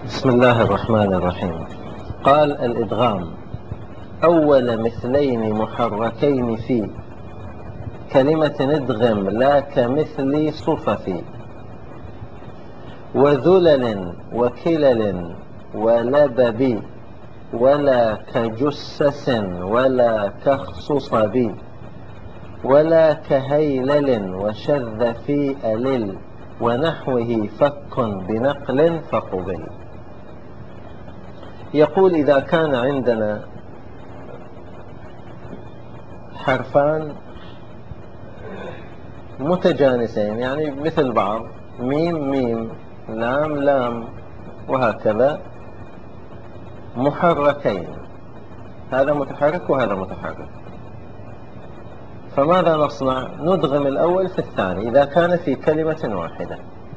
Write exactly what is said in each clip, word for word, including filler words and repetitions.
بسم الله الرحمن الرحيم. قال الإدغام أول مثلين محركين في كلمة ادغم لا كمثل صفف وذلل وكلل ولبب ولا كجسس ولا كخصصب ولا كهيلل وشذ في ألل ونحوه فك بنقل فقبل. يقول إذا كان عندنا حرفان متجانسين يعني مثل بعض، ميم ميم لام لام وهكذا، محركين، هذا متحرك وهذا متحرك، فماذا نصنع؟ ندغم الأول في الثاني إذا كان في كلمة واحدة.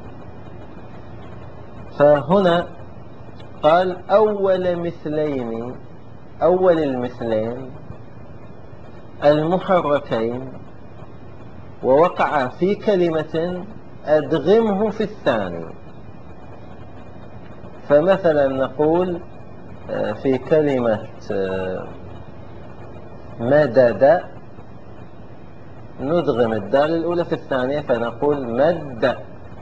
فهنا قال أول مثلين، أول المثلين المحركين ووقع في كلمة أدغمه في الثاني. فمثلا نقول في كلمة مدد ندغم الدال الأولى في الثانية فنقول مد.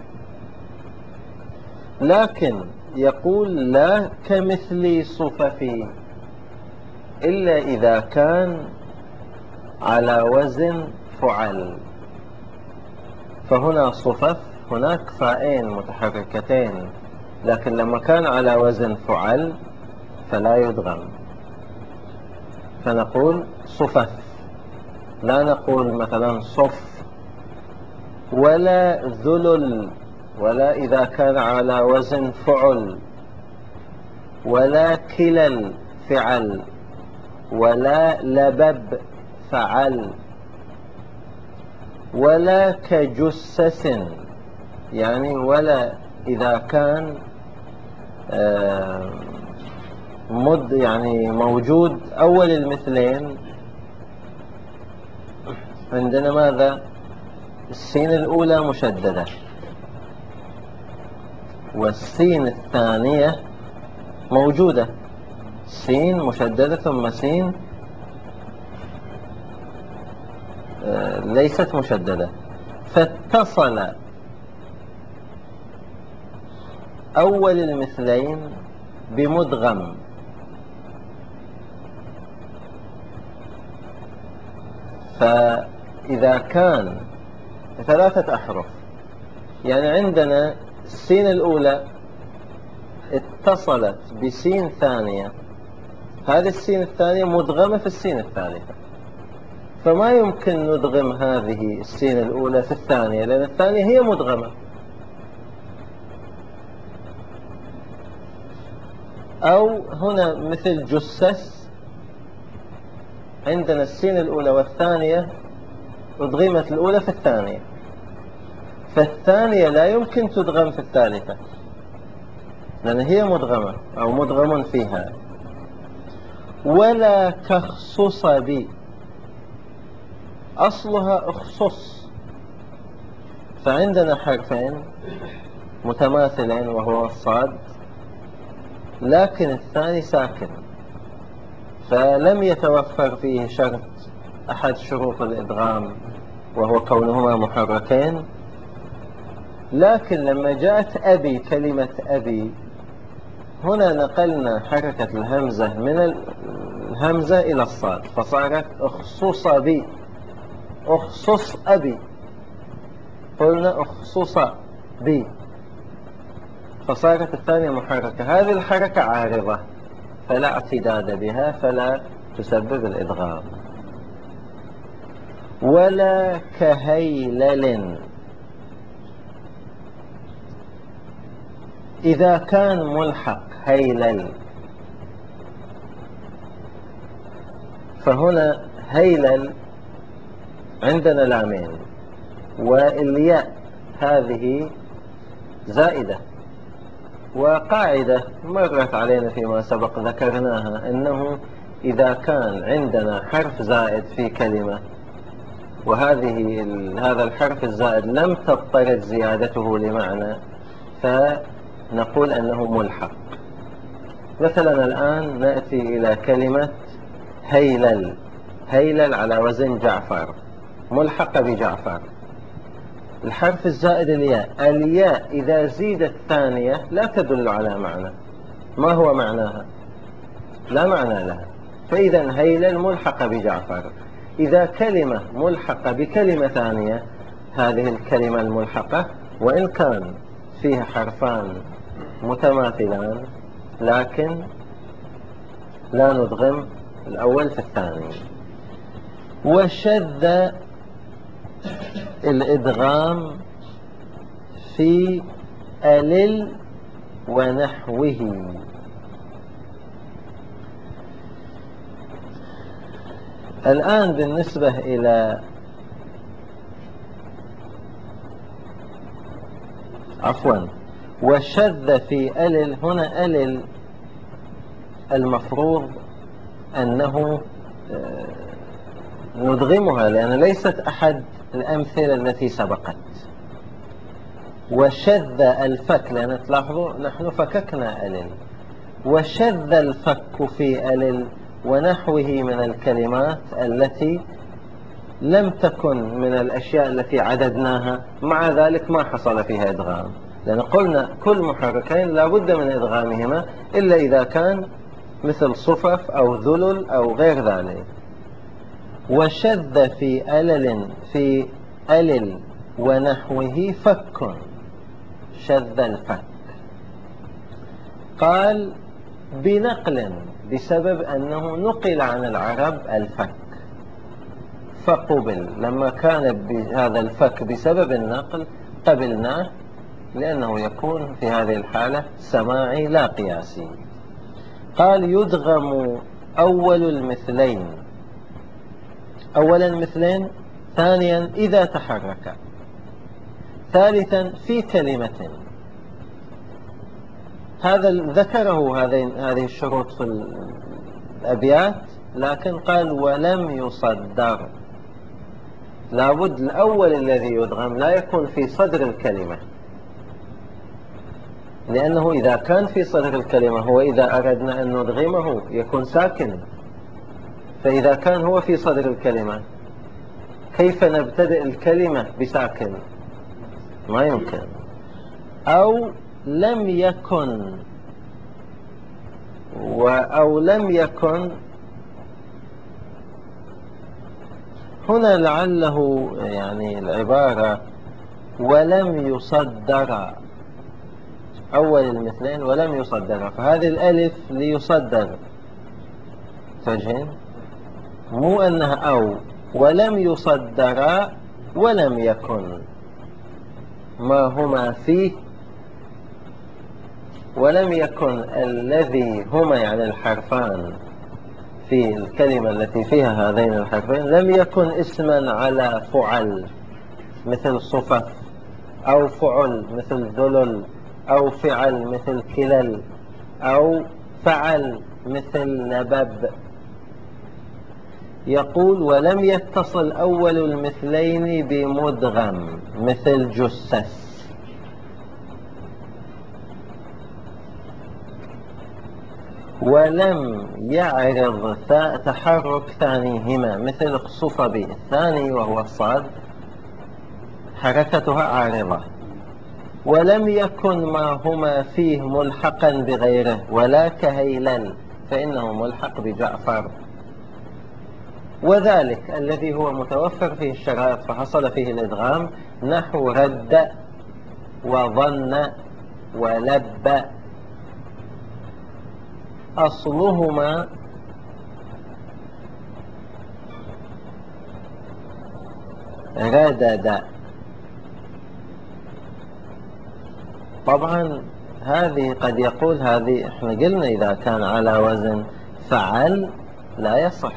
لكن يقول لا كمثل صففي إلا إذا كان على وزن فعل. فهنا صفف هناك فاءين متحركتين، لكن لما كان على وزن فعل فلا يدغم، فنقول صفف، لا نقول مثلا صف. ولا ذلل، ولا إذا كان على وزن فعل، ولا كلل فعل، ولا لبب فعل، ولا كجسس، يعني ولا إذا كان مد يعني موجود أول المثلين عندنا ماذا؟ السين الأولى مشددة والسين الثانية موجودة، سين مشددة ثم سين ليست مشددة، فاتصل أول المثلين بمدغم. فإذا كان ثلاثة أحرف، يعني عندنا السين الأولى اتصلت بسين ثانية، هذه السين الثانية مدغمة في السين الثالثة، فما يمكن ندغم هذه السين الأولى في الثانية لأن الثانية هي مدغمة. أو هنا مثل جسس، عندنا السين الأولى والثانية أدغمت الأولى في الثانية، فالثانية لا يمكن تدغم في الثالثة لأن هي مدغمة أو مدغم فيها. ولا كخصص بي، أصلها اخصص، فعندنا حرفين متماثلين وهو الصاد، لكن الثاني ساكن، فلم يتوفر فيه شرط أحد شروط الإدغام وهو كونهما محركين. لكن لما جاءت أبي، كلمة أبي هنا نقلنا حركة الهمزة من الهمزة إلى الصاد فصارت اخصص بي، اخصص أبي، قلنا اخصص بي، فصارت الثانية محركة. هذه الحركة عارضة فلا اعتداد بها فلا تسبب الإدغام. ولا كهيلل، إذا كان ملحق هيلل، فهنا هيلل عندنا لامين والياء هذه زائدة، وقاعدة مرت علينا فيما سبق ذكرناها أنه إذا كان عندنا حرف زائد في كلمة وهذه هذا الحرف الزائد لم تضطرد زيادته لمعنى فنقول أنه ملحق. مثلا الآن نأتي إلى كلمة هيلل. هيلل على وزن جعفر، ملحقة بجعفر. الحرف الزائد الياء، الياء إذا زيدت ثانية لا تدل على معنى. ما هو معناها؟ لا معنى لها. فإذا هيلل ملحقة بجعفر. إذا كلمة ملحقة بكلمة ثانية، هذه الكلمة الملحقة وإن كان فيها حرفان متماثلان لكن لا ندغم الأول في الثاني. وشذ الإدغام في ألل ونحوه. الآن بالنسبة إلى عفوا وشذ في ألل، هنا ألل المفروض أنه ندغمها لأن ليست أحد الأمثلة التي سبقت. وشذ الفك، لأن تلاحظوا نحن فككنا ألل. وشذ الفك في ألل ونحوه من الكلمات التي لم تكن من الأشياء التي عددناها، مع ذلك ما حصل فيها إدغام، لأن قلنا كل محركين لا بد من إدغامهما إلا إذا كان مثل صفف أو ذلل أو غير ذلك. وشذ في ألل في ألل ونحوه فك، شذ الفك. قال بنقل، بسبب أنه نقل عن العرب الفك فقبل. لما كان هذا الفك بسبب النقل قبلناه، لأنه يكون في هذه الحالة سماعي لا قياسي. قال يدغم أول المثلين، أولا مثلين، ثانيا إذا تحرك، ثالثا في كلمة. هذا ذكره هذه الشروط في الأبيات، لكن قال ولم يصدر. لابد الأول الذي يدغم لا يكون في صدر الكلمة، لأنه إذا كان في صدر الكلمة هو إذا أردنا أن ندغمه يكون ساكن، فإذا كان هو في صدر الكلمة كيف نبتدئ الكلمة بساكن؟ ما يمكن. أو لم يكن أو لم يكن هنا لعله يعني العبارة ولم يصدر أول المثلين ولم يصدر، فهذه الألف ليصدر توجهين، مو أنها أو ولم يصدر ولم يكن ما هما فيه. ولم يكن الذي هما يعني الحرفان في الكلمة التي فيها هذين الحرفين لم يكن اسما على فعل مثل صفف، أو فعل مثل ذلل، أو فعل مثل كلل، أو فعل مثل نبب. يقول ولم يتصل أول المثلين بمدغم مثل جسس. ولم يعرض تحرك ثانيهما مثل الصفبي، الثاني وهو الصاد حركتها عارضة. ولم يكن ما هما فيه ملحقا بغيره، ولا كهيلل فإنه ملحق بجعفر. وذلك الذي هو متوفر فيه الشرائط فحصل فيه الإدغام نحو رد وظن ولب، أصلهما ردد. طبعا هذه قد يقول هذه احنا قلنا إذا كان على وزن فعل لا يصح،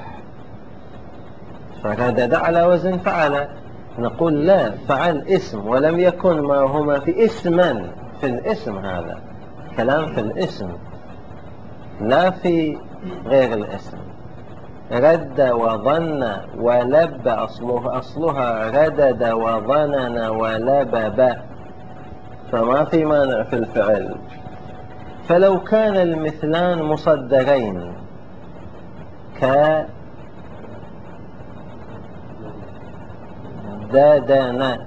فردد على وزن فعل. نقول لا، فعل اسم ولم يكن ما هما في اسما، في الاسم، هذا كلام في الاسم لا في غير الاسم. رد وظن ولب أصله أصلها ردد وظنن ولبب، فما في مانع في الفعل. فلو كان المثلان مصدرين كددن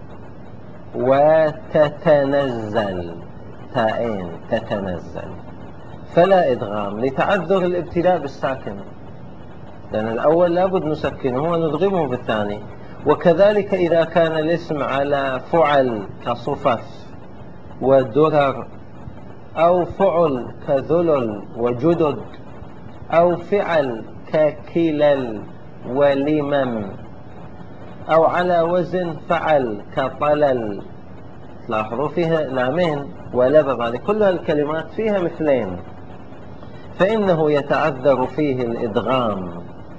وتتنزل، تائين تتنزل، فلا إدغام لتعذر الابتلاء بالساكن، لأن الأول لابد نسكنه وندغمه بالثاني. وكذلك إذا كان الاسم على فعل كصفف ودرر، أو فعل كذلل وجدد، أو فعل ككلل ولمم، أو على وزن فعل كطلل، تلاحظوا فيها لامين ولبب، هذه كلها الكلمات فيها مثلين، فإنه يتعذر فيه الإدغام،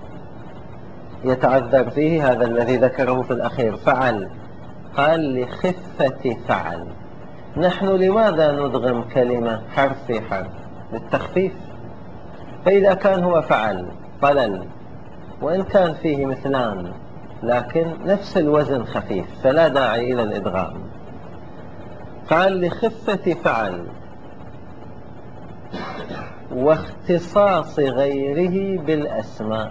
يتعذر فيه هذا الذي ذكره في الأخير فعل، قال لخفة فعل. نحن لماذا ندغم كلمة حرف في حرف؟ للتخفيف. فإذا كان هو فعل طلل وإن كان فيه مثلان لكن نفس الوزن خفيف فلا داعي إلى الإدغام. فعل لخفة فعل واختصاص غيره بالأسماء.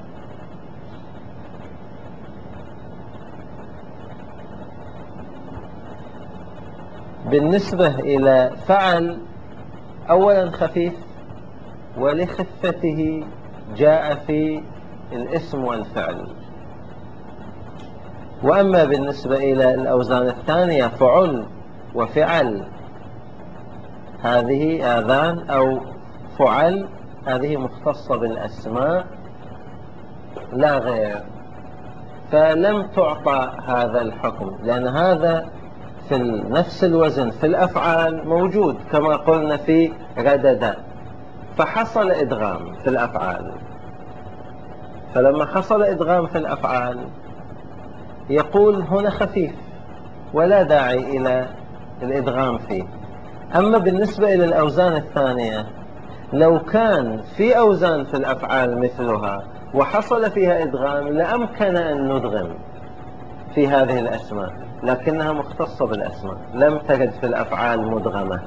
بالنسبة إلى فعل أولا خفيف ولخفته جاء في الاسم والفعل. وأما بالنسبة إلى الأوزان الثانية فعل وفعل، هذه آذان أو فعل، هذه مختصة بالأسماء لا غير، فلم تعطى هذا الحكم، لأن هذا في نفس الوزن في الأفعال موجود كما قلنا في ردد، فحصل إدغام في الأفعال. فلما حصل إدغام في الأفعال يقول هنا خفيف ولا داعي إلى الإدغام فيه. أما بالنسبة إلى الأوزان الثانية، لو كان في أوزان في الأفعال مثلها وحصل فيها إدغام لأمكن أن ندغم في هذه الأسماء، لكنها مختصة بالأسماء لم ترد في الأفعال مدغمة.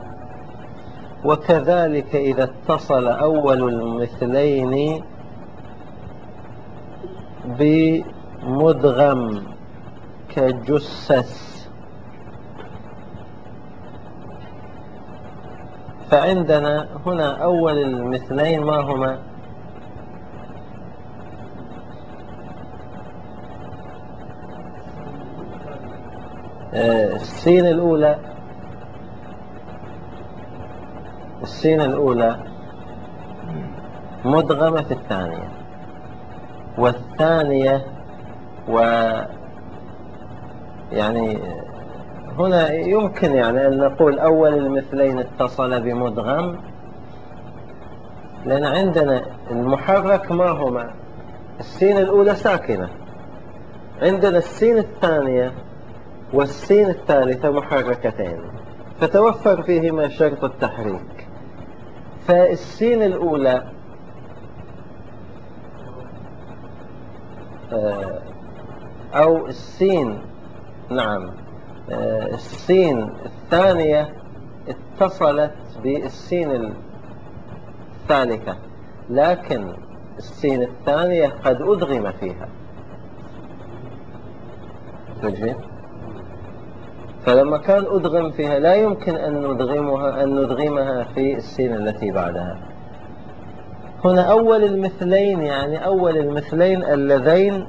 وكذلك إذا اتصل أول المثلين بمدغم كجسس، فعندنا هنا أول المثلين ما هما؟ السين الأولى، السين الأولى مدغمة في الثانية، والثانية و يعني هنا يمكن يعني أن نقول أول المثلين اتصل بمدغم، لأن عندنا المحرك ما هما؟ السين الأولى ساكنة، عندنا السين الثانية والسين الثالثة محركتين، فتوفر فيهما شرط التحريك. فالسين الأولى أو السين نعم السين الثانية اتصلت بالسين الثالثة، لكن السين الثانية قد أدغم فيها، فلما كان أدغم فيها لا يمكن أن ندغمها أن ندغمها في السين التي بعدها. هنا أول المثلين يعني أول المثلين اللذين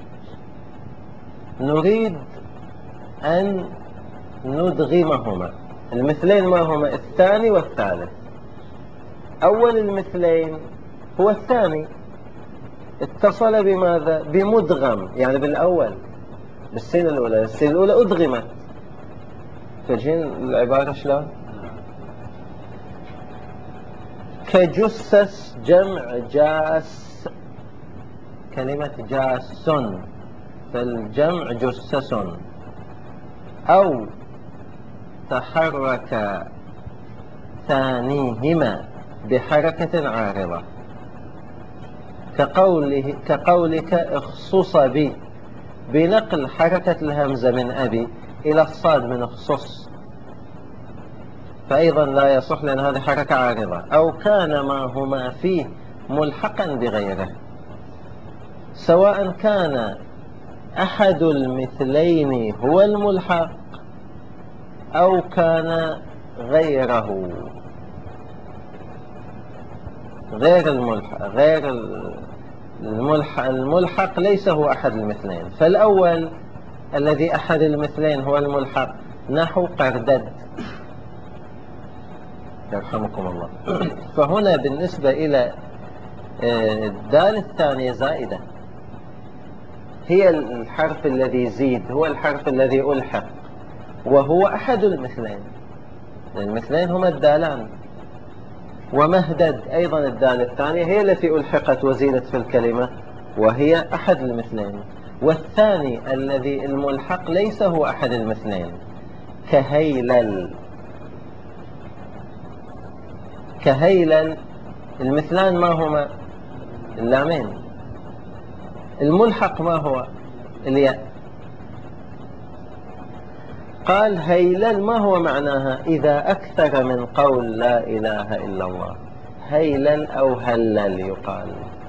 نريد أن ندغمهما. المثلين ما هما؟ الثاني والثالث. أول المثلين هو الثاني، اتصل بماذا؟ بمدغم، يعني بالأول بالسين الأولى، السين الأولى أدغمت. تجين العبارة شلون؟ كجسس جمع جاس، كلمة جاس فالجمع جسس، أو تحرك ثانيهما بحركة عارضة، كقوله كقولك اخصص بي، بنقل حركة الهمزة من أبي إلى الصاد من اخصص، فأيضا لا يصح لأن هذه حركة عارضة. أو كان ما هما فيه ملحقا بغيره، سواء كان أحد المثلين هو الملحق أو كان غيره غير الملحق غير الملحق, الملحق ليس هو أحد المثلين. فالأول الذي أحد المثلين هو الملحق، نحو قردد يرحمكم الله. فهنا بالنسبة إلى الدال الثانية زائدة، هي الحرف الذي يزيد، هو الحرف الذي ألحق، وهو أحد المثلين. المثلين هما الدالان. ومهدد أيضا الدال الثانية هي التي ألحقت وزيدت في الكلمة، وهي أحد المثلين. والثاني الذي الملحق ليس هو أحد المثلين، كهيلل. كهيلل المثلان ما هما؟ اللامين. الملحق ما هو؟ الياء. قال هيلل ما هو معناها؟ إذا أكثر من قول لا إله إلا الله، هيلل أو هلل يقال.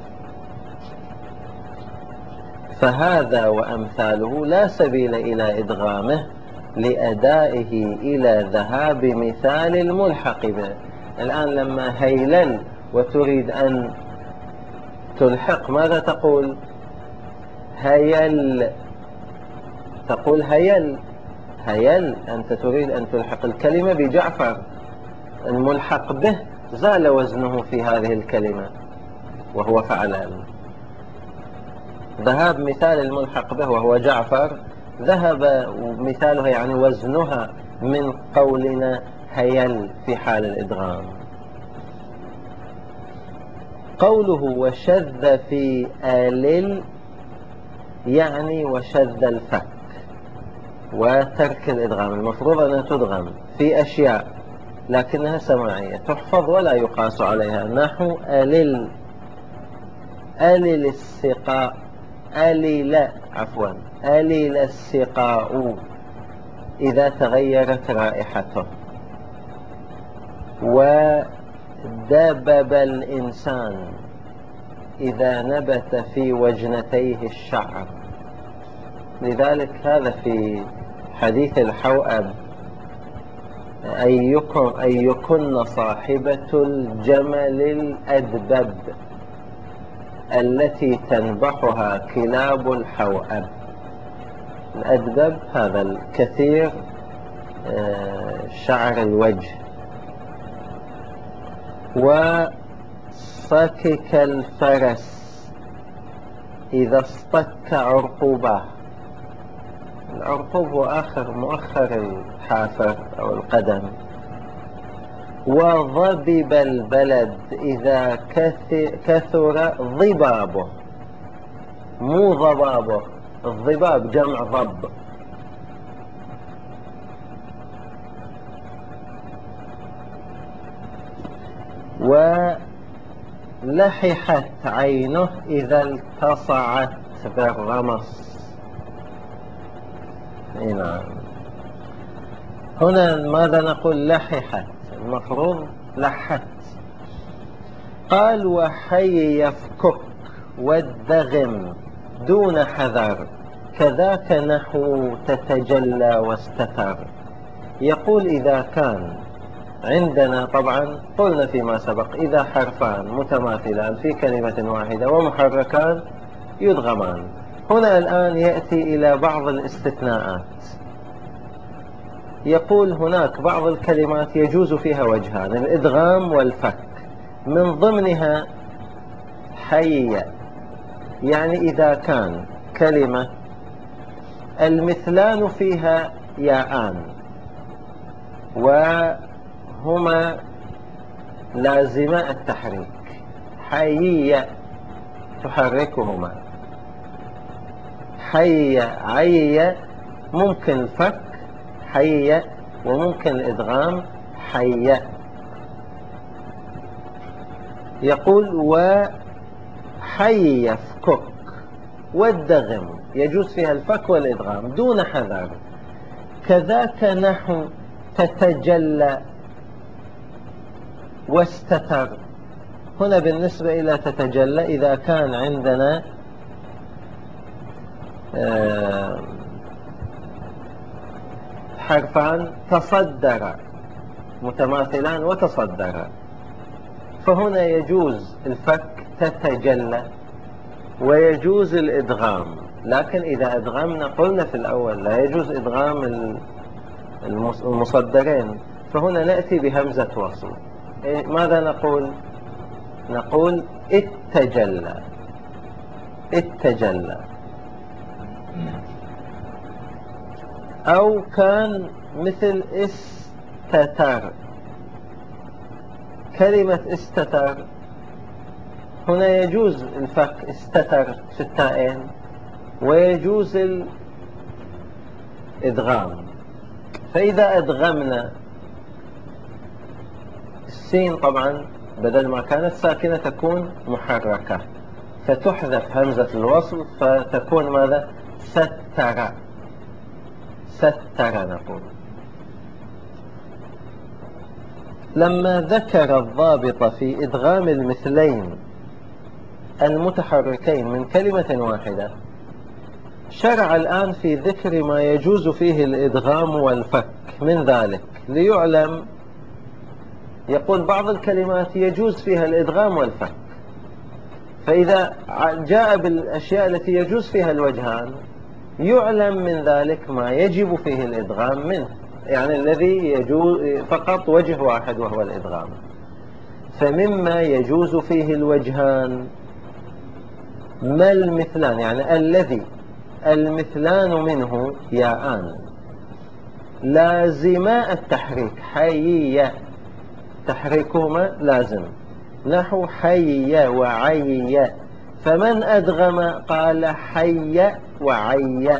فهذا وأمثاله لا سبيل إلى إدغامه لأدائه إلى ذهاب مثال الملحق به. الآن لما هيلل وتريد أن تلحق ماذا تقول؟ هيل. تقول هيل. هيل أنت تريد أن تلحق الكلمة بجعفر، الملحق به زال وزنه في هذه الكلمة وهو فعلان. ذهاب مثال الملحق به وهو جعفر، ذهب مثالها يعني وزنها من قولنا هيل في حال الإدغام. قوله وشذ في آلل يعني وشذ الفك وترك الإدغام. المفروض أنها تدغم في أشياء لكنها سماعية تحفظ ولا يقاس عليها، نحو آلل. آلل السقاء، آلل عفوا آلل السقاء إذا تغيرت رائحته. ودبب الإنسان إذا نبت في وجنتيه الشعر. لذلك هذا في حديث الحوأب، أيكم أيكن صاحبة الجمل الأدبب التي تنبحها كلاب الحوأب. الأدبب هذا الكثير شعر الوجه. وصكك الفرس إذا اصطك عرقوبه. العرقوب هو آخر مؤخر الحافر أو القدم. وضبب البلد إذا كثر ضبابه، مو ضبابه، الضباب جمع ضب. ولححت عينه إذا التصعت بالرمص. نعم. هنا ماذا نقول؟ لححت، المفروض لحت. قال وحي يفكك والدغم دون حذر، كذاك نحو تتجلى واستتر. يقول إذا كان عندنا، طبعا قلنا فيما سبق، إذا حرفان متماثلان في كلمة واحدة ومحركان يدغمان. هنا الآن يأتي إلى بعض الاستثناءات. يقول هناك بعض الكلمات يجوز فيها وجهان، الإدغام والفك. من ضمنها حي، يعني إذا كان كلمة المثلان فيها ياءان وهما لازما التحريك، حي تحركهما، حي عي ممكن الفك حي، وممكن الإدغام حي. يقول وحي يفكك والدغم يجوز فيها الفك والإدغام دون حذر، كذاك نحو تتجلى واستتر. هنا بالنسبة إلى تتجلى إذا كان عندنا حرفان تصدر متماثلان وتصدرا، فهنا يجوز الفك تتجلى ويجوز الإدغام. لكن إذا أدغمنا قلنا في الأول لا يجوز إدغام المصدرين، فهنا نأتي بهمزة وصل. ماذا نقول؟ نقول اتجلى اتجلى. أو كان مثل استتر، كلمة استتر هنا يجوز الفك استتر في التائين ويجوز الإدغام. فإذا أدغمنا السين طبعا بدل ما كانت ساكنة تكون محركة، فتحذف همزة الوصل فتكون ماذا؟ ستر ستر نقول. لما ذكر الضابط في إدغام المثلين المتحركين من كلمة واحدة، شرع الآن في ذكر ما يجوز فيه الإدغام والفك من ذلك، ليعلم. يقول بعض الكلمات يجوز فيها الإدغام والفك، فإذا جاء بالأشياء التي يجوز فيها الوجهان يعلم من ذلك ما يجب فيه الإدغام منه، يعني الذي يجوز فقط وجه واحد وهو الإدغام. فمما يجوز فيه الوجهان ما المثلان، يعني الذي المثلان منه ياءان لازما التحريك، حيي تحريكهما لازم، نحو حيي وعيي. فمن أدغم قال حي وعي.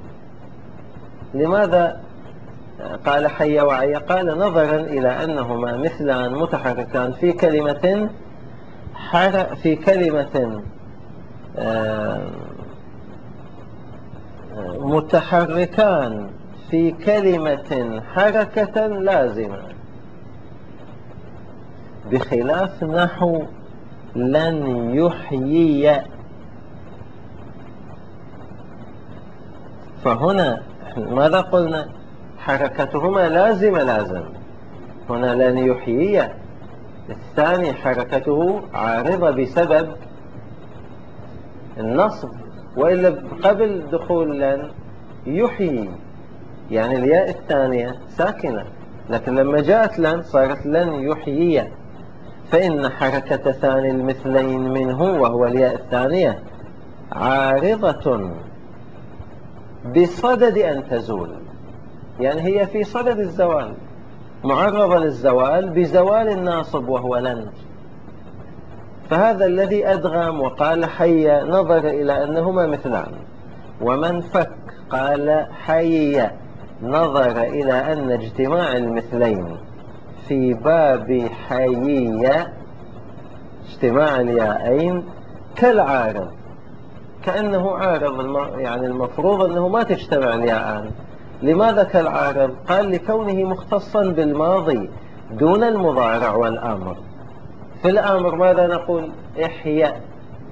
لماذا قال حي وعي؟ قال نظرا إلى أنهما مثلان متحركان في كلمة حر في كلمة متحركان في كلمة حركة لازمة، بخلاف نحو لن يحيي. فهنا ماذا قلنا؟ حركتهما لازمة لازم. هنا لن يحيي الثاني حركته عارضة بسبب النصب، وإلا قبل دخول لن يحيي يعني الياء الثانية ساكنة، لكن لما جاءت لن صارت لن يحيي. فإن حركة ثاني المثلين منه وهو الياء الثانية عارضة بصدد أن تزول، يعني هي في صدد الزوال، معرضة للزوال بزوال الناصب وهو لن. فهذا الذي أدغم وقال حي نظر إلى أنهما مثلان، ومن فك قال حي نظر إلى أن اجتماع المثلين في باب حيي اجتماع الياءين كالعارض، كأنه عارض، يعني المفروض أنه ما تجتمع الياءان. لماذا كالعارض؟ قال لكونه مختصا بالماضي دون المضارع والأمر. في الأمر ماذا نقول؟ إحياء،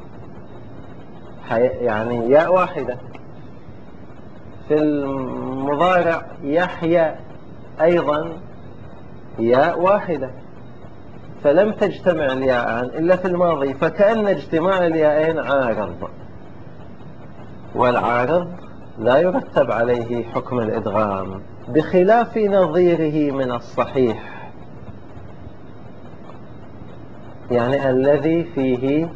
يعني ياء واحدة. في المضارع يحيى أيضا ياء واحدة، فلم تجتمع الياءان إلا في الماضي، فكأن اجتماع الياءين عارض، والعارض لا يرتب عليه حكم الإدغام، بخلاف نظيره من الصحيح، يعني الذي فيه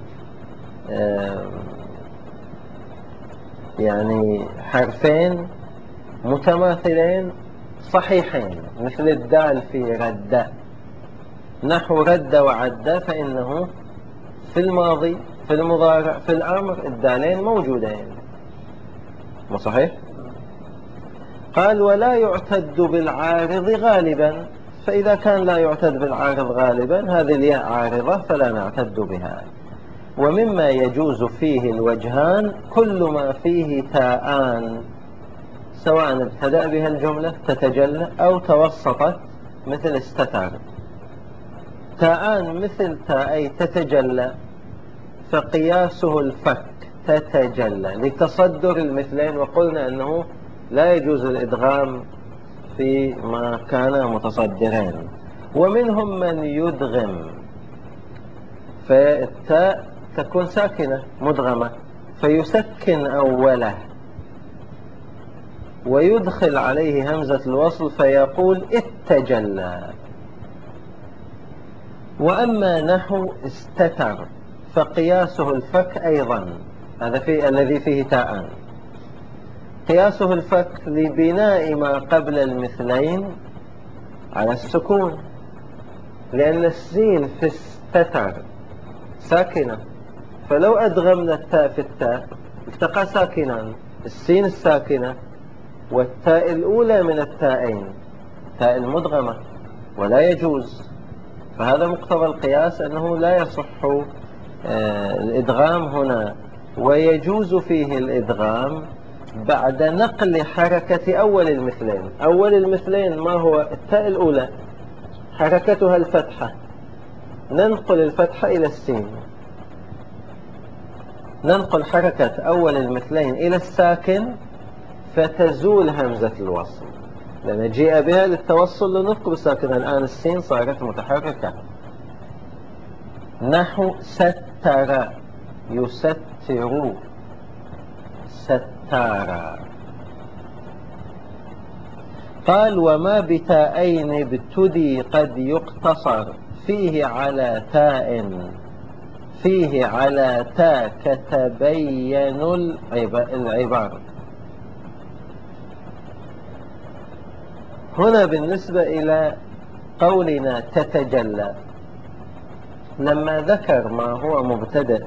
يعني حرفين متماثلين صحيحين، مثل الدال في رد، نحو رد وعد، فإنه في الماضي في المضارع في الأمر الدالين موجودين، مو صحيح؟ قال ولا يعتد بالعارض غالبا، فإذا كان لا يعتد بالعارض غالبا هذه الياء عارضة فلا نعتد بها. ومما يجوز فيه الوجهان كل ما فيه تاءان، سواء ابتدأ بها الجملة تتجلى أو توسطت مثل استتر تاءان مثل تاءي تتجلى، فقياسه الفك تتجلى لتصدر المثلين، وقلنا أنه لا يجوز الإدغام فيما كان متصدرين. ومنهم من يدغم، فالتاء تكون ساكنة مدغمة فيسكن أوله ويدخل عليه همزة الوصل فيقول اتجلى. وأما نحو استتر فقياسه الفك أيضا، هذا في الذي فيه تاءان، قياسه الفك لبناء ما قبل المثلين على السكون، لأن السين في استتر ساكنة، فلو أدغمنا التاء في التاء التقى ساكنان، السين الساكنة والتاء الأولى من التاءين تاء المدغمة، ولا يجوز. فهذا مقتضى القياس أنه لا يصح الإدغام هنا، ويجوز فيه الإدغام بعد نقل حركة أول المثلين. أول المثلين ما هو؟ التاء الأولى حركتها الفتحة، ننقل الفتحة إلى السين، ننقل حركة أول المثلين إلى الساكن فتزول همزة الوصل، لأن جيء بها للتوصل للنطق بالساكن. الآن السين صارت متحركة. نحو ستر يستر ستارا. قال وما بتاءين ابتدي قد يقتصر فيه على تاء فيه على تاء كتبين العبار. هنا بالنسبة إلى قولنا تتجلى، لما ذكر ما هو مبتدأ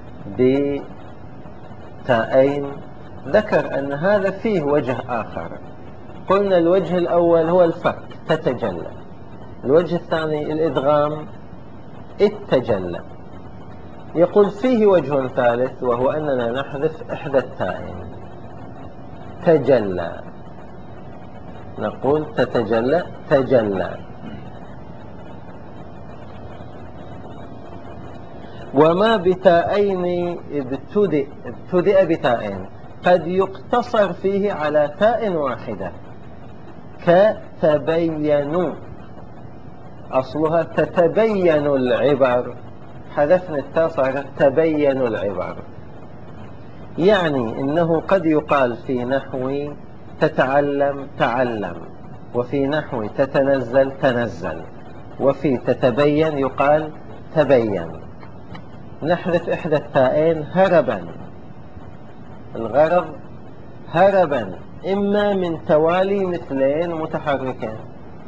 بتاءين ذكر أن هذا فيه وجه آخر. قلنا الوجه الأول هو الفك تتجلى، الوجه الثاني الإدغام اتجلى. يقول فيه وجه ثالث وهو أننا نحذف إحدى التائين تجلى، نقول تتجلى تجلى. وما بتاءين ابتدئ ابتدئ بتاءين قد يقتصر فيه على تاء واحدة كتبين، أصلها تتبين العبر، حذفنا التاء صارت تبين العبر. يعني إنه قد يقال في نحو تتعلم تعلم، وفي نحو تتنزل تنزل، وفي تتبين يقال تبين. نحذف إحدى التائين هربا، الغرض هربا إما من توالي مثلين متحركين،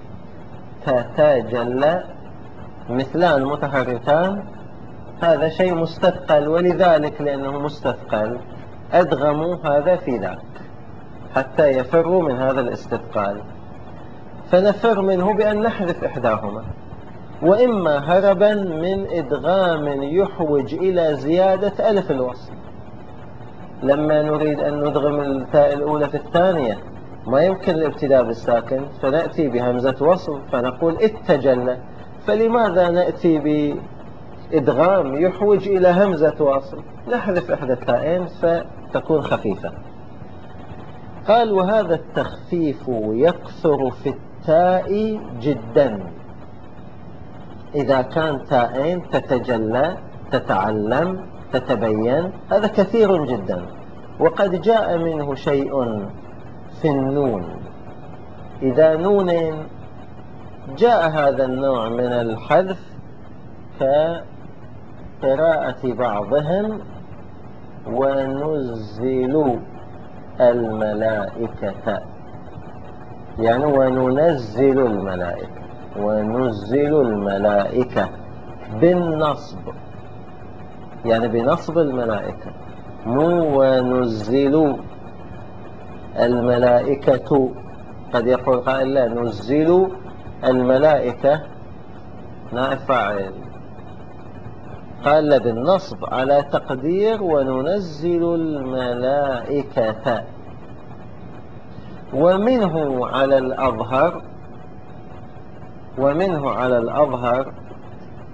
تتجلى مثلان متحركان، هذا شيء مستثقل، ولذلك لأنه مستثقل أدغموا هذا في ذاك حتى يفروا من هذا الاستثقال، فنفر منه بأن نحذف إحداهما. وإما هربا من إدغام يحوج إلى زيادة ألف الوصل، لما نريد أن ندغم التاء الأولى في الثانية ما يمكن الابتداء بالساكن، فنأتي بهمزة وصل فنقول اتجلى. فلماذا نأتي بإدغام يحوج إلى همزة وصل؟ نحذف إحدى التائين فتكون خفيفة. قال وهذا التخفيف يكثر في التاء جدا إذا كان تائين تتجلى تتعلم تتبين، هذا كثير جدا. وقد جاء منه شيء في النون، إذا نون جاء هذا النوع من الحذف كقراءة بعضهم ونزل الملائكة، يعني وننزل الملائكة وننزل الملائكة بالنصب، يعني بنصب الملائكة، مو وننزل الملائكة. قد يقول قائل لا، ننزل الملائكة نائب فاعل، قال لا بالنصب على تقدير وننزل الملائكة. ومنه على الأظهر ومنه على الأظهر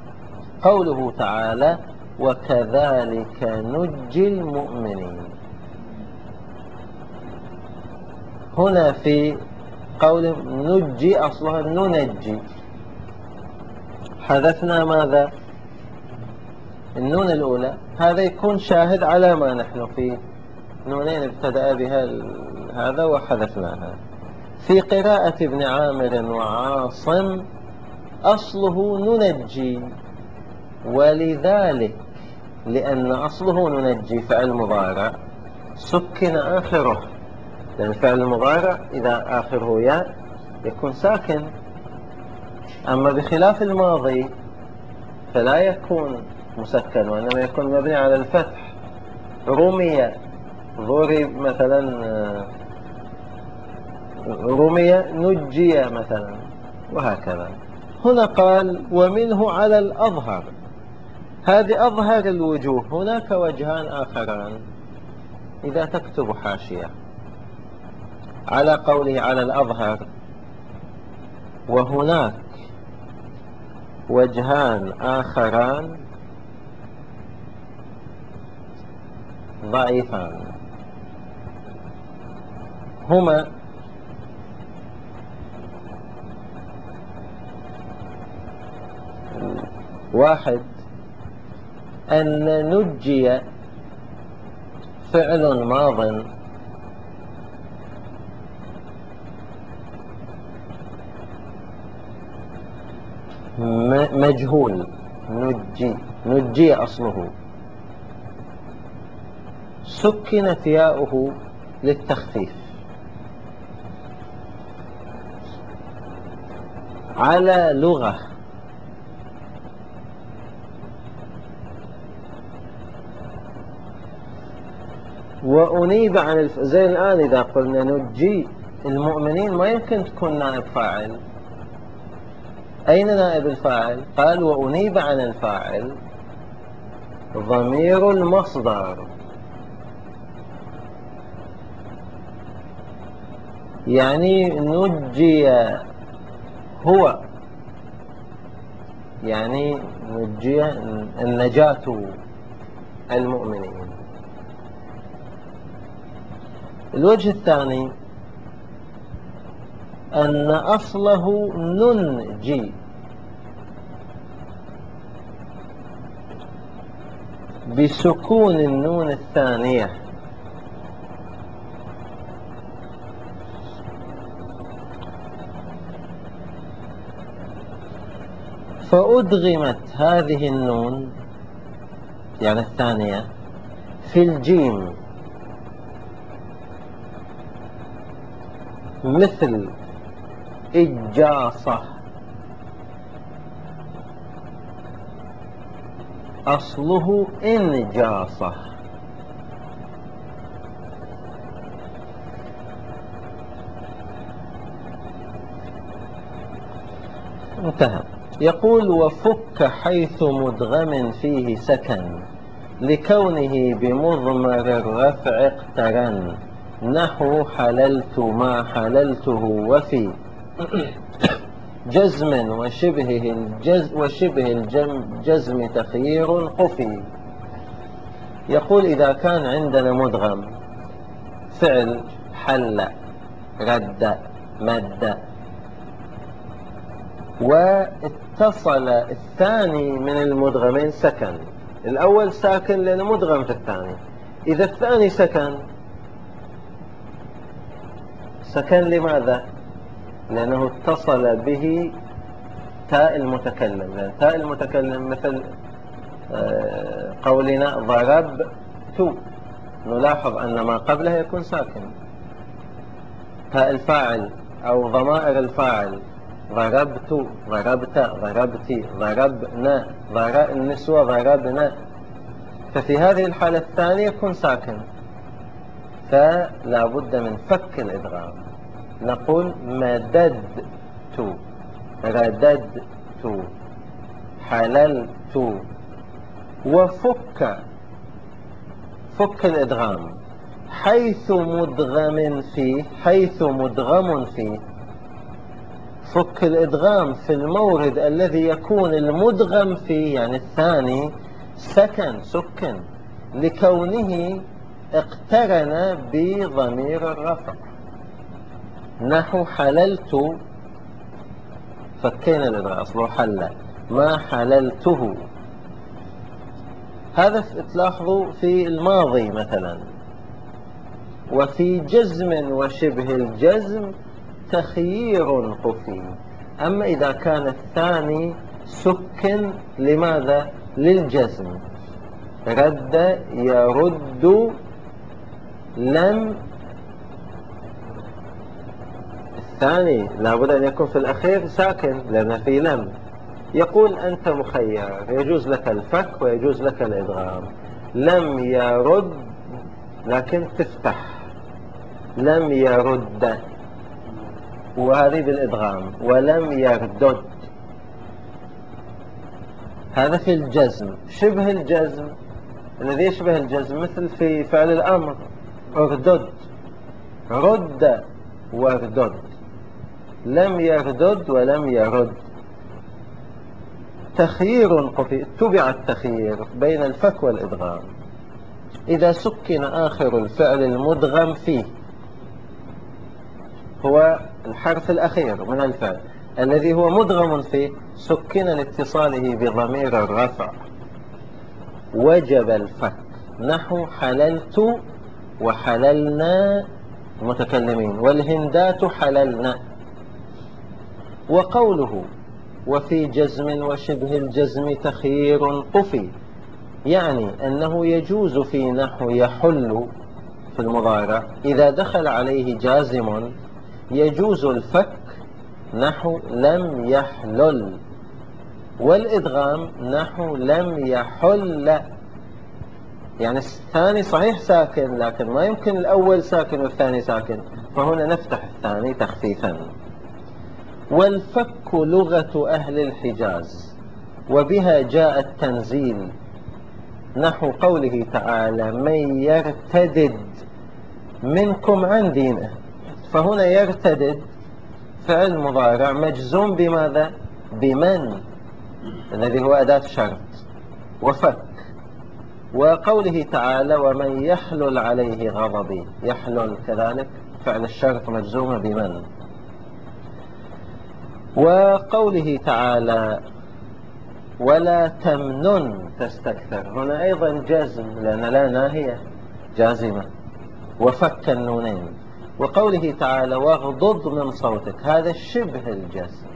قوله تعالى وكذلك نجي المؤمنين. هنا في قول نجي أصلها ننجي، حذفنا ماذا؟ النون الأولى، هذا يكون شاهد على ما نحن فيه، نونين ابتدأ بها هذا وحذفناها. في قراءة ابن عامر وعاصم أصله ننجي، ولذلك لأن أصله ننجي فعل مضارع سكن آخره، لأن الفعل المضارع إذا آخره ياء يكون ساكن، أما بخلاف الماضي فلا يكون مسكن وإنما يكون مبني على الفتح. رمي، ضرب مثلا، رمي نجي مثلا، وهكذا. هنا قال ومنه على الأظهر، هذه أظهر الوجوه. هناك وجهان آخران إذا تكتب حاشية على قوله على الأظهر، وهناك وجهان آخران ضعيفان، هما واحد أن نجي فعل ماض مجهول، نجي نجي أصله سكنت ياؤه للتخفيف على لغة، وأنيب عن الف... زي الآن إذا قلنا نجي المؤمنين ما يمكن تكون نائب فاعل. أين نائب الفاعل؟ قال وأنيب عن الفاعل ضمير المصدر، يعني نجي هو، يعني نجي النجاة المؤمنين. الوجه الثاني أن أصله ننجي بسكون النون الثانية، فأدغمت هذه النون يعني الثانية في الجيم، مثل إجاصة، أصله إنجاصة. انتهى. يقول وفك حيث مدغم فيه سكن لكونه بمضمر الرفع اقترن، نحو حللت ما حللته، وفي جزم وشبهه الجز وشبه الجزم تخيير خفي. يقول إذا كان عندنا مدغم فعل حل رد مد، واتصل الثاني من المدغمين سكن، الأول ساكن لأنه مدغم في الثاني، إذا الثاني سكن سكن لماذا؟ لأنه اتصل به تاء المتكلم، لأن تاء المتكلم مثل قولنا ضربت، نلاحظ أن ما قبله يكون ساكن، تاء الفاعل أو ضمائر الفاعل ضربت، ضربت، ضربتي، ضربنا، ضرب النسوة ضربنا، ففي هذه الحالة الثانية يكون ساكن، فلا بد من فك الإدغام. نقول مددت، رددت، حللت. وفك، فك الإدغام حيث مدغم فيه، حيث مدغم فيه، فك الإدغام في المورد الذي يكون المدغم فيه، يعني الثاني، سكن سكن لكونه اقترن بضمير الرفع. نحو حللت، فكينا الإدغام، أصله حل، ما حللته. هذا تلاحظوا في الماضي مثلا. وفي جزم وشبه الجزم تخيير خفي. أما إذا كان الثاني سكن، لماذا؟ للجزم. رد يرد، لم، الثاني لابد أن يكون في الأخير ساكن لأن في لم. يقول أنت مخير، يجوز لك الفك ويجوز لك الإدغام. لم يرد، لكن تفتح لم يرد، وهذه بالإدغام. ولم يردد، هذا في الجزم. شبه الجزم، الذي يشبه الجزم مثل في فعل الأمر، اردد، رد واردد. لم يردد ولم يرد. تخيير خفي، اتبع التخيير بين الفك والإدغام. إذا سكن آخر الفعل المدغم فيه، هو الحرف الأخير من الفعل الذي هو مدغم فيه، سكن لاتصاله بضمير الرفع، وجب الفك. نحو حللت وحللنا المتكلمين، والهندات حللنا. وقوله وفي جزم وشبه الجزم تخيير طفي، يعني أنه يجوز في نحو يحل في المضارع إذا دخل عليه جازم يجوز الفك، نحو لم يحلل، والإدغام نحو لم يحل. يعني الثاني صحيح ساكن، لكن ما يمكن الأول ساكن والثاني ساكن، فهنا نفتح الثاني تخفيفا. والفك لغة أهل الحجاز، وبها جاء التنزيل. نحو قوله تعالى من يرتدد منكم عن دينه. فهنا يرتدد فعل مضارع مجزوم بماذا؟ بمن، الذي هو أداة شرط وفك. وقوله تعالى ومن يحلل عليه غضبي، يحلل كذلك فعل الشرط مجزوم بمن. وقوله تعالى ولا تمنن تستكثر، هنا أيضا جزم لأن لا ناهية جازمة، وفك النونين. وقوله تعالى واغضض من صوتك، هذا شبه الجزم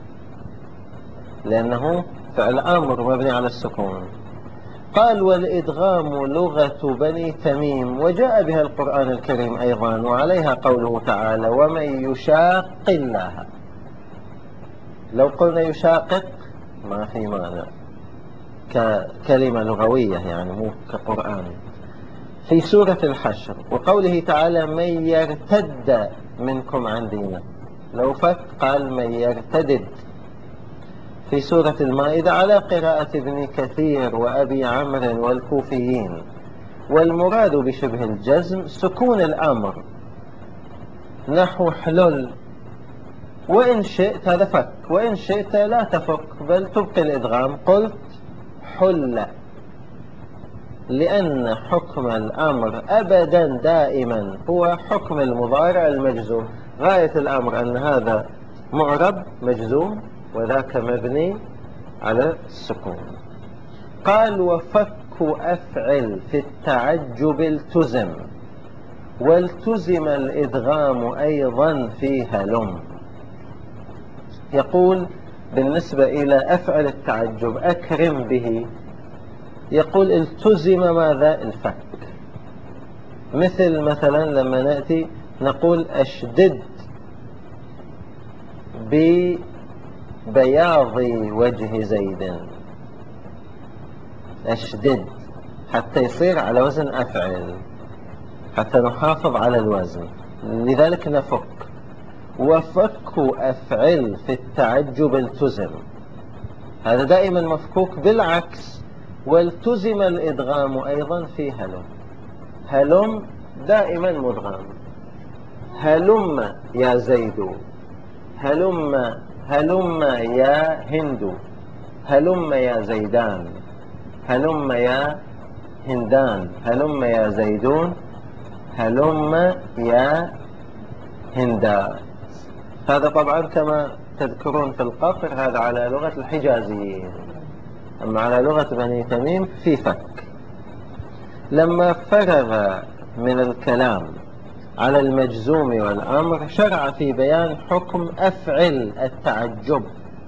لأنه فعل أمر مبني على السكون. قال والإدغام لغة بني تميم، وجاء بها القرآن الكريم أيضا، وعليها قوله تعالى ومن يشاق الله. لو قلنا يشاقق ما في معنى ككلمة لغوية، يعني مو كقرآن. في سورة الحشر وقوله تعالى من يرتد منكم عن دينه، لو فك قال من يرتدد. في سورة المائدة على قراءة ابن كثير وأبي عمرو والكوفيين. والمراد بشبه الجزم سكون الأمر، نحو حلل، وإن شئت هذا فك، وإن شئت لا تفك بل تبقي الإدغام، قلت حل، لأن حكم الأمر أبدا دائما هو حكم المضارع المجزوم. غاية الأمر أن هذا معرب مجزوم وذاك مبني على السكون. قال وفك أفعل في التعجب التزم، والتزم الإدغام أيضا في هلم. يقول بالنسبة إلى أفعل التعجب أكرم به، يقول التزم ماذا؟ الفك. مثل مثلا لما نأتي نقول أشدد ببياض وجه زيد، أشدد حتى يصير على وزن أفعل، حتى نحافظ على الوزن، لذلك نفك. وفك أفعل في التعجب التزم، هذا دائما مفكوك بالعكس. والتزم الإدغام أيضا في هلم، هلم دائما مدغم. هلم يا زيد، هلم هلم يا هند، هلم يا زيدان، هلم يا هندان، هلم يا زيدون، هلم يا هندا. هذا طبعا كما تذكرون في القصر هذا على لغة الحجازيين، أما على لغة بني تميم في فك. لما فرغ من الكلام على المجزوم والأمر شرع في بيان حكم أفعل التعجب،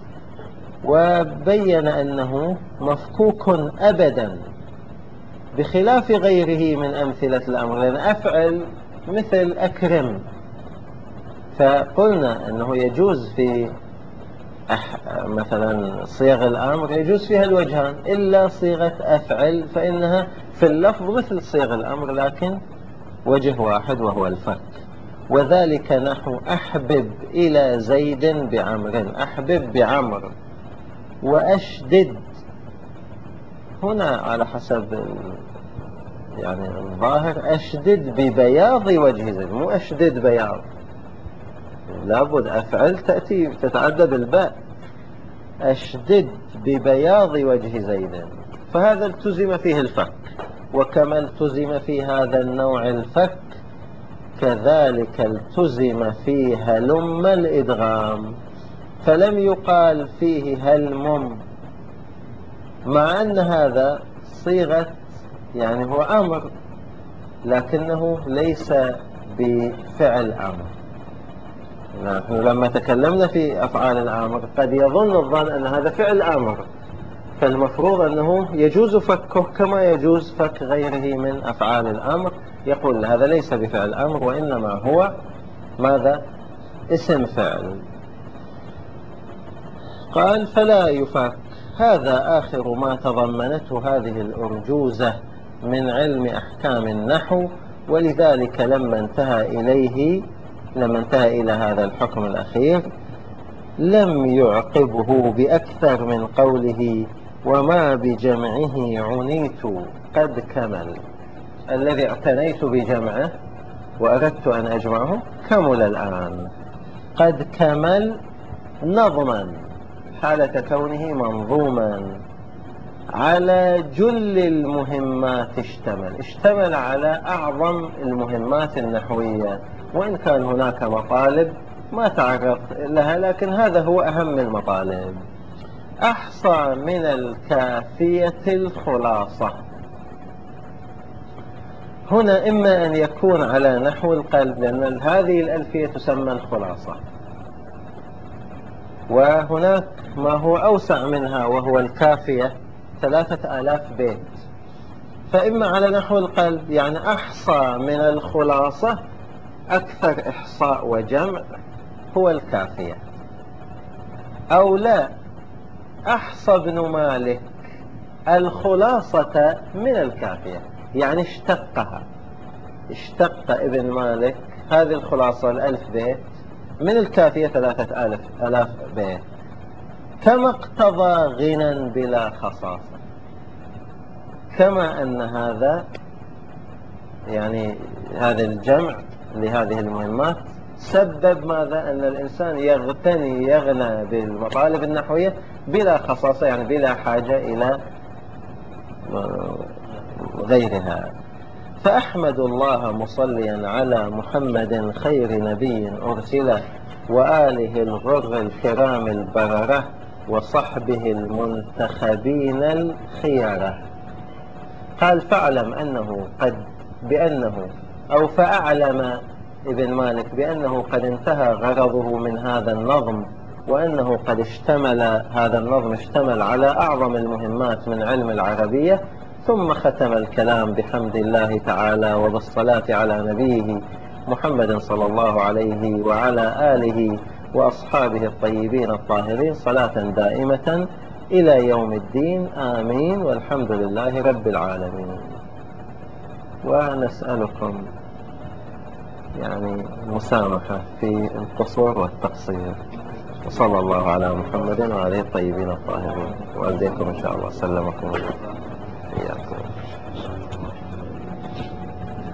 وبين أنه مفكوك أبدا بخلاف غيره من أمثلة الأمر، لأن أفعل مثل أكرم، فقلنا أنه يجوز في أح... مثلا صيغ الأمر يجوز فيها الوجهان، إلا صيغة أفعل فإنها في اللفظ مثل صيغ الأمر لكن وجه واحد وهو الفك. وذلك نحو أحبب إلى زيد بعمر، أحبب بعمر، وأشدد هنا على حسب يعني الظاهر أشدد ببياض وجه زيد، مو أشدد بياض، لابد أفعل تأتي تتعدد الباء، أشدد ببياض وجه زيد، فهذا التزم فيه الفك. وكما التزم في هذا النوع الفك كذلك التزم في هلم الإدغام، فلم يقال فيه هلمم، مع أن هذا صيغة يعني هو أمر لكنه ليس بفعل أمر. نحن لما تكلمنا في أفعال الأمر قد يظن الظن أن هذا فعل أمر، فالمفروض أنه يجوز فكه كما يجوز فك غيره من أفعال الأمر. يقول هذا ليس بفعل أمر وإنما هو ماذا؟ اسم فعل. قال فلا يفك. هذا آخر ما تضمنته هذه الأرجوزة من علم أحكام النحو، ولذلك لما انتهى إليه لما انتهى إلى هذا الحكم الأخير لم يعقبه بأكثر من قوله وما بجمعه عنيت قد كمل. الذي اعتنيت بجمعه وأردت أن أجمعه كمل الآن. قد كمل نظما حالة كونه منظوما على جل المهمات، اشتمل اشتمل على أعظم المهمات النحوية، وإن كان هناك مطالب ما تعرض لها لكن هذا هو أهم المطالب. أحصى من الكافية الخلاصة. هنا إما أن يكون على نحو القلب لأن هذه الألفية تسمى الخلاصة، وهناك ما هو أوسع منها وهو الكافية ثلاثة آلاف بيت، فإما على نحو القلب يعني أحصى من الخلاصة، أكثر إحصاء وجمع هو الكافية، أو لا أحصى ابن مالك الخلاصة من الكافية، يعني اشتقها، اشتق ابن مالك هذه الخلاصة الألف بيت من الكافية ثلاثة آلاف ألاف بيت، كما اقتضى غنى بلا خصاصة. كما أن هذا يعني هذا الجمع لهذه المهمات سبب ماذا؟ أن الإنسان يغتني يغنى بالمطالب النحوية بلا خصاصة، يعني بلا حاجة إلى غيرها. فأحمد الله مصليا على محمد خير نبي أرسله، وآله الغر الكرام البررة، وصحبه المنتخبين الخيرة. قال فاعلم أنه قد بأنه أو فأعلم ابن مالك بأنه قد انتهى غرضه من هذا النظم، وأنه قد اشتمل هذا النظم اشتمل على أعظم المهمات من علم العربية. ثم ختم الكلام بحمد الله تعالى وبالصلاة على نبيه محمد صلى الله عليه وعلى آله وأصحابه الطيبين الطاهرين صلاة دائمة إلى يوم الدين، آمين، والحمد لله رب العالمين. ونسألكم يعني مسامحة في القصور والتقصير، وصلى الله على محمد وعلى الطيبين الطاهرين، وأزيكم إن شاء الله. سلمكم الله.